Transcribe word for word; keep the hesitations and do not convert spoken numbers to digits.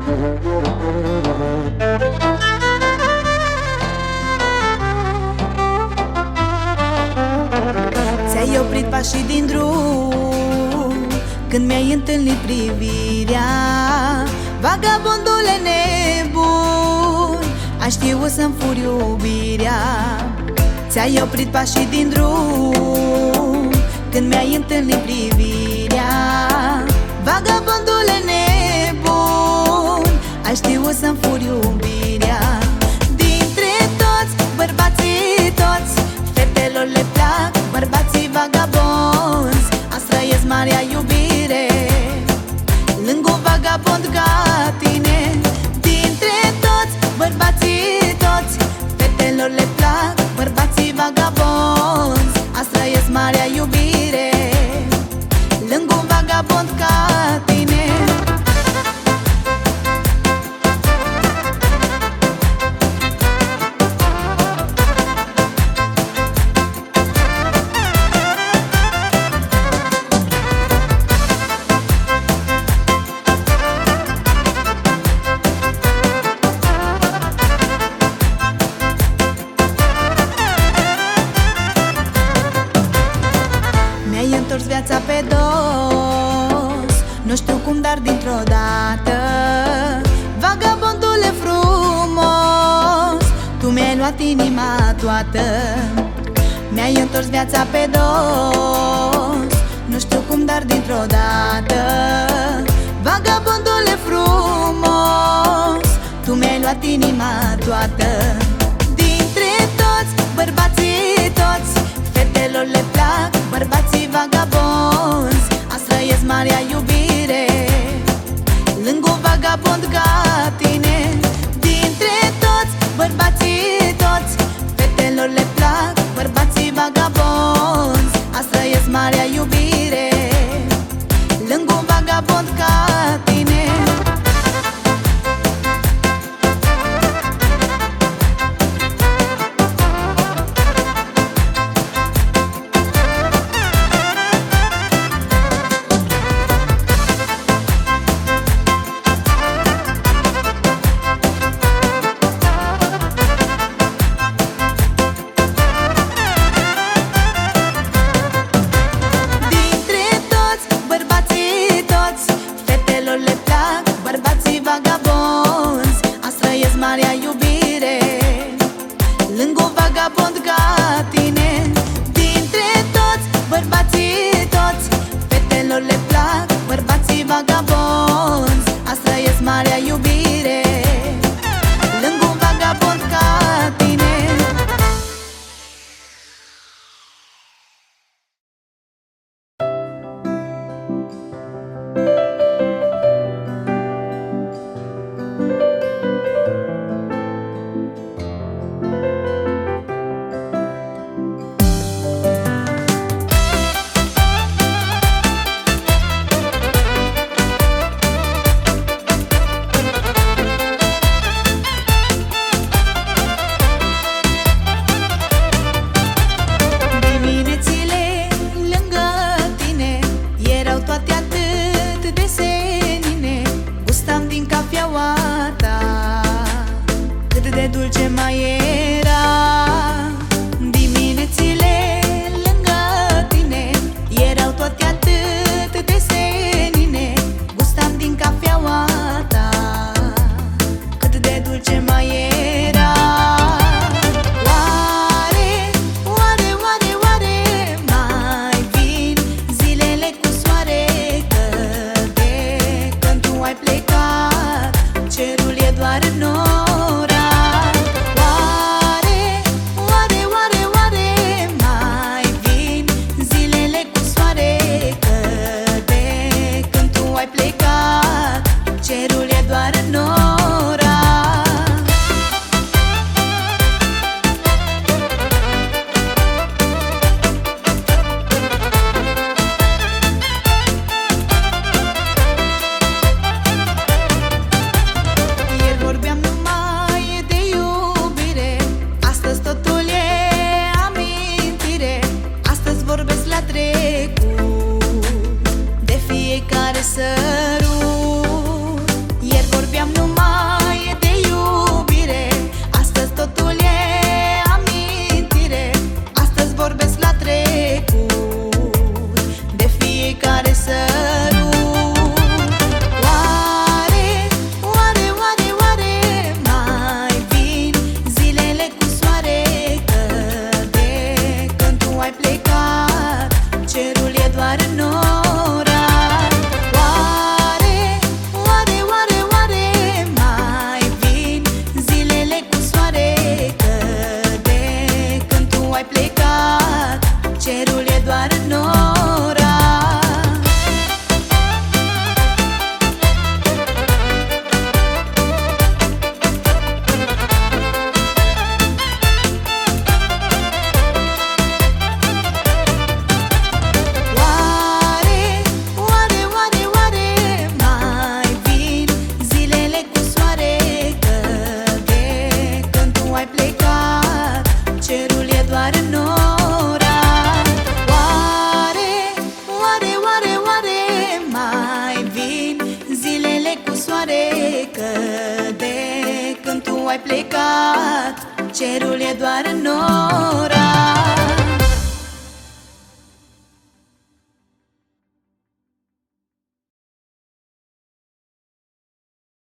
Ți-ai oprit pașii din drum când mi-ai întâlnit privirea. Vagabondule nebun, ai știut să-mi furi iubirea. Ți-ai oprit pașii din drum când mi-ai întâlnit privirea. Vagabondule nebun, ai știut să-mi furi iubirea. Dintre toți bărbații toți, fetelor le plac bărbații vagabonzi. Azi trăiesc marea iubire lângă un vagabond ca tine. Dintre toți bărbații toți, fetelor le plac bărbații vagabonzi. Azi trăiesc marea iubire lângă un vagabond ca tine. Mi-ai întors viața pe dos, nu știu cum, dar dintr-o dată. Vagabondule frumos, tu mi-ai luat inima toată. Mi-ai întors viața pe dos, nu știu cum, dar dintr-o dată. Vagabondule frumos, tu mi-ai luat inima toată. Dintre toți bărbații toți, fetelor le plac bărbații vagabonzi. Azi trăiesc marea iubire lângă un vagabond ca tine. Dintre toți bărbații toți, fetelor le plac bărbații vagabonzi. Azi trăiesc marea iubire lângă un vagabond ca tine. Bărbații vagabonzi, azi trăiesc marea iubire lângă un vagabond ca tine. Dintre toți bărbații toți, fetelor le plac bărbații vagabonzi. Azi trăiesc marea iubire lângă un vagabond ca tine. Dulce mai era diminețile lângă tine, erau toate atât de senine. Gustam din cafeaua ta, cât de dulce mai era. Oare, oare, oare, oare mai vin zilele cu soare? Că de când tu ai plecat, cerul e doar nora. Oare ai plecat, cerul e doar nor.